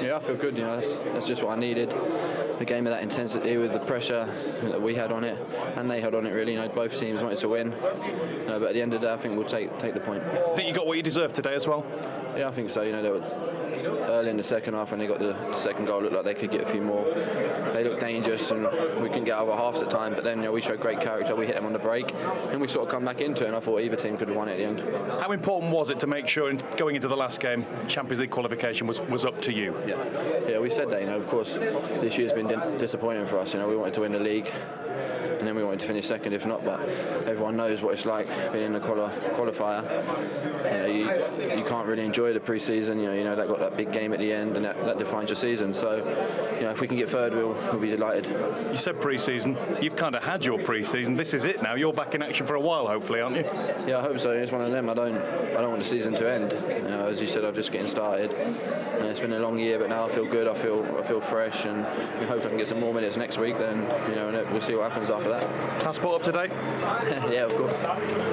Yeah, I feel good. That's just what I needed. A game of that intensity with the pressure that we had on it, and they had on it. Really, both teams wanted to win. But at the end of the day, I think we'll take the point. I think you got what you deserved today as well. Yeah, I think so. They were early in the second half when they got the second goal. Looked like they could get a few more. They looked dangerous, and we couldn't get over halves at time. But then we showed great character. We hit them on the break, and we sort of come back into it. And I thought either team could have won it at the end. How important was it to make sure going into the last game, Champions League qualification was up to you? Yeah, we said that. Of course, this year's been disappointing for us. We wanted to win the league, and then we wanted to finish second if not. But everyone knows what it's like being in the qualifier. You can't really enjoy the pre-season. That got that big game at the end, and that defines your season. So, if we can get third, we'll be delighted. You said pre-season. You've kind of had your pre-season. This is it now. You're back in action for a while, hopefully, aren't you? Yeah, I hope so. It's one of them. I don't want the season to end. As you said, I'm just getting started. It's been a long year, but now I feel good. I feel fresh, and we hope I can get some more minutes next week. Then, and we'll see what happens after that. Passport up to date? Yeah, of course.